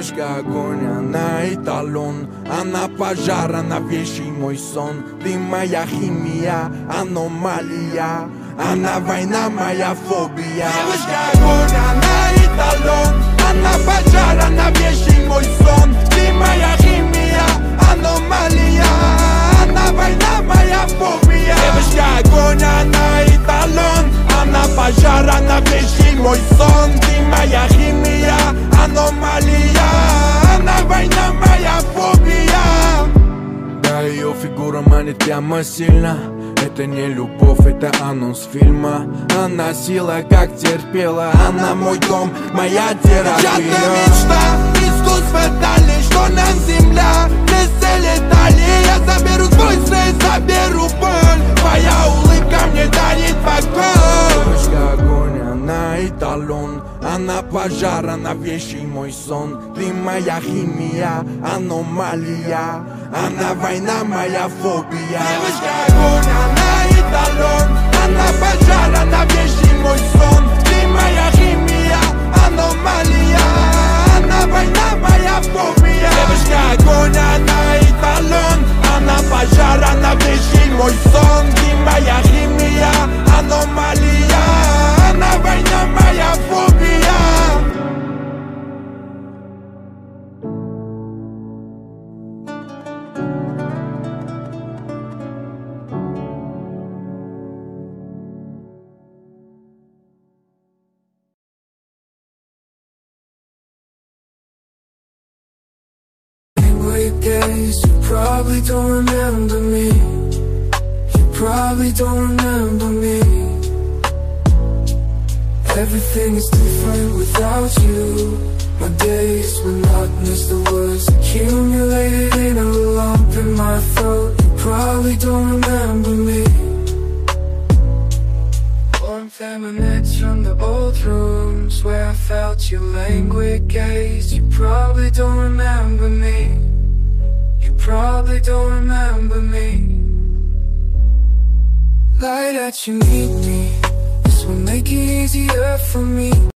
Девушка огонь, она эталон, она пожар, она вещий мой сон. Ты моя химия, аномалия, она война, моя фобия. Девушка огонь, она эталон, она пожар, она вещий мой сон. Ты моя химия, аномалия, она война, моя фобия. Девушка огонь, она эталон, она пожар, она вещий мой сон. Ты моя химия, аномалия, она война, моя фобия. Да, ее фигура манит прямо сильно. Это не любовь, это анонс фильма. Она сила, как терпела. Она мой дом, моя терапия. Часто мечта, искусство дали, что нам земля без цели дали. Я заберу свой стресс, заберу боль. Твоя улыбка мне дарит покой. Девушка огонь, она эталон, она пожар, она вещий мой сон. Ты моя химия, аномалия, она война, моя фобия. Девушка огонь, она эталон, она пожар, она вещий мой сон. Ты моя химия, аномалия, она война, моя фобия. Девушка огонь, она эталон, она пожар, она вещий мой сон. Ты моя химия, аномалия, она война, моя фобия. You probably don't remember me. You probably don't remember me. Everything is different without you. My days monotonous, the words accumulated in a lump in my throat. You probably don't remember me. Warmth emanates from the old rooms where I felt your languid gaze. You probably don't remember me. You probably don't remember me. Light that you need me, this will make it easier for me.